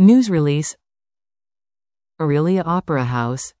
News release. Aurelia Opera House.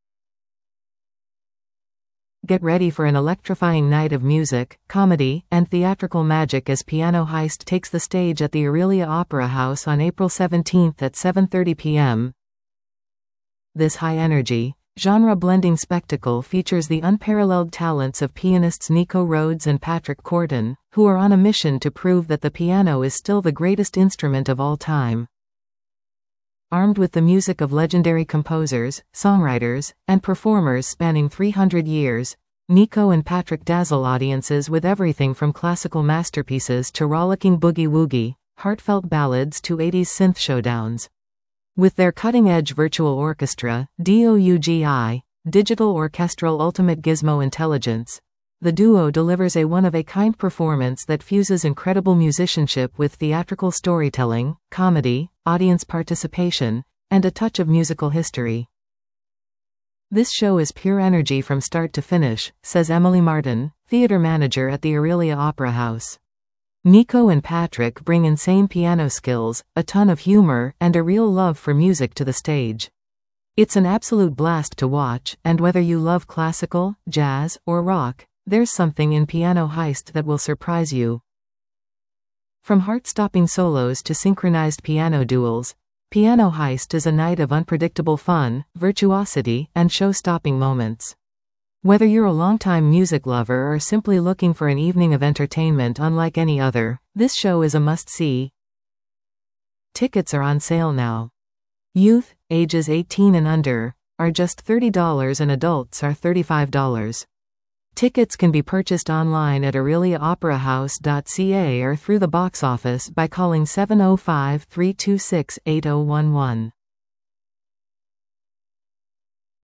Get ready for an electrifying night of music, comedy, and theatrical magic as Piano Heist takes the stage at the Aurelia Opera House on April 17 at 7:30 p.m. This high-energy, genre-blending spectacle features the unparalleled talents of pianists Nico Rhodes and Patrick Cordon, who are on a mission to prove that the piano is still the greatest instrument of all time. Armed with the music of legendary composers, songwriters, and performers spanning 300 years, Nico and Patrick dazzle audiences with everything from classical masterpieces to rollicking boogie-woogie, heartfelt ballads to 80s synth showdowns. With their cutting-edge virtual orchestra, DOUGI, Digital Orchestral Ultimate Gizmo Intelligence, the duo delivers a one-of-a-kind performance that fuses incredible musicianship with theatrical storytelling, comedy, audience participation, and a touch of musical history. This show is pure energy from start to finish, says Emily Martin, theater manager at the Aurelia Opera House. Nico and Patrick bring insane piano skills, a ton of humor, and a real love for music to the stage. It's an absolute blast to watch, and whether you love classical, jazz, or rock, there's something in Piano Heist that will surprise you. From heart-stopping solos to synchronized piano duels, Piano Heist is a night of unpredictable fun, virtuosity, and show-stopping moments. Whether you're a longtime music lover or simply looking for an evening of entertainment unlike any other, this show is a must-see. Tickets are on sale now. Youth, ages 18 and under, are just $30 and adults are $35. Tickets can be purchased online at aureliaoperahouse.ca or through the box office by calling 705-326-8011.